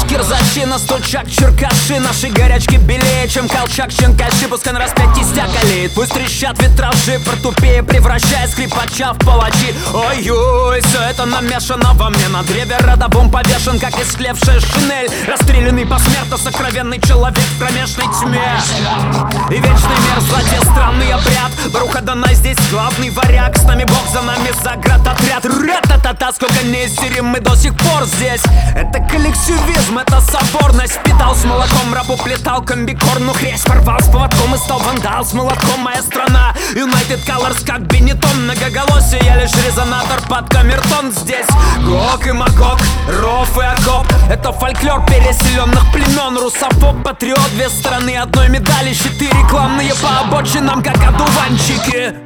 кирзачина, стульчак, черкаши. Наши горячки белее, чем колчак, щенкаши. Пускай на распятии стякалит, пусть трещат витражи. Портупея превращая скрипача в палачи. Ой-ой, все это намешано во мне. На древе родовом повешен, как истлевшая шинель. Расстрелянный посмертно, сокровенный человек в кромешной тьме. И вечный мир, злодей, странный обряд. Баруха Данай здесь главный варяг. С нами Бог, за нами заградотряд. Ра-та-та-та, сколько не истерим, мы до сих пор здесь. Это коллективизм, это соборность. Питал с молоком, рабу плетал комбикорн. Ну хресь порвал с поводком и стал вандал с молотком. Моя страна, United Colors как Бенетон. Многоголосие, я лишь резонатор под камертон. Здесь Гог и Магог, ров и окоп. Это фольклор переселенных племен. Русофоб, патриот, две стороны одной медали. Щиты рекламные по обочинам, как одуванчики.